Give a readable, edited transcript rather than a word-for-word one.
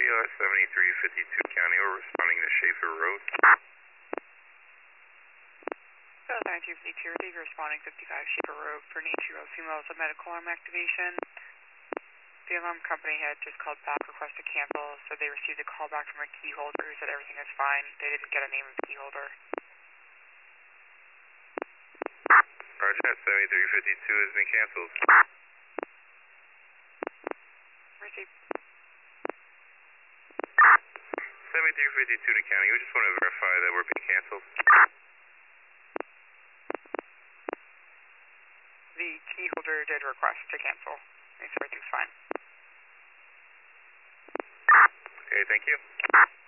copy. 7352 County, we're responding to Schaefer Road. 7252, Digger responding 55 Schaefer Road for an issue of females of medical arm activation. The alarm company had just called back, request to cancel, so they received a call back from a key holder who said everything is fine. They didn't get a name of the key holder. Roger, 7352 has been canceled. Received. 7352 to County, we just want to verify that we're being canceled. The key holder did request to cancel. Make sure everything's fine. Okay, thank you.